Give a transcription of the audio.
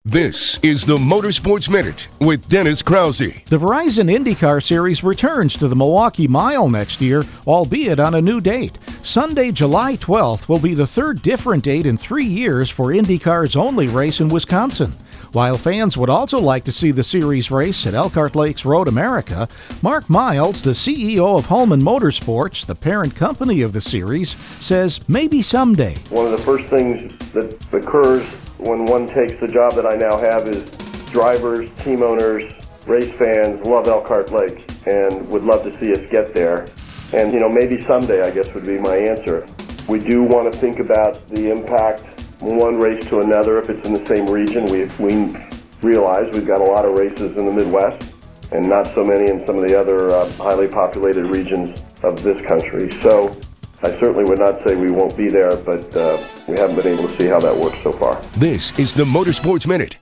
This is the Motorsports Minute with Dennis Krause. The Verizon IndyCar Series returns to the Milwaukee Mile next year, albeit on a new date. Sunday, July 12th will be the third different date in 3 years for IndyCar's only race in Wisconsin. While fans would also like to see the series race at Elkhart Lakes Road America, Mark Miles, the CEO of Holman Motorsports, the parent company of the series, says maybe someday. One of the first things that occurs when one takes the job that I now have is drivers, team owners, race fans love Elkhart Lake and would love to see us get there. And, maybe someday, I guess, would be my answer. We do want to think about the impact from one race to another if it's in the same region. We realize we've got a lot of races in the Midwest and not so many in some of the other highly populated regions of this country. So I certainly would not say we won't be there, but we haven't been able to see how that works so far. This is the Motorsports Minute